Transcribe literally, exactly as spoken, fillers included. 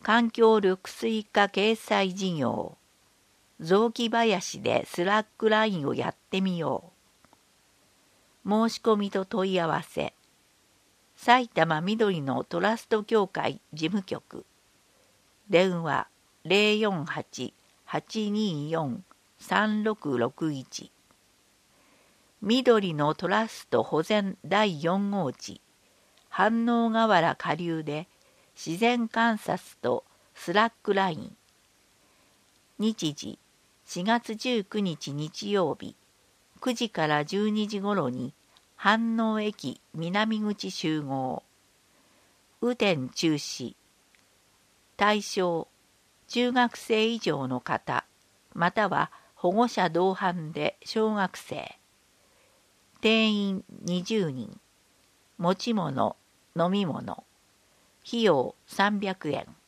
環境緑水化掲載事業。雑木林でスラックラインをやってみよう。申し込みと問い合わせ。埼玉緑のトラスト協会事務局。電話 ゼロよんはち はちにーよん さんろくろくいち。緑のトラスト保全だいよん号地。飯能河原下流で自然観察とスラックライン。日時しがつじゅうくにち日曜日くじからじゅうにじ頃に飯能駅南口集合。雨天中止。対象中学生以上の方または保護者同伴で小学生。定員にじゅうにん。持ち物飲み物費用さんびゃくえん。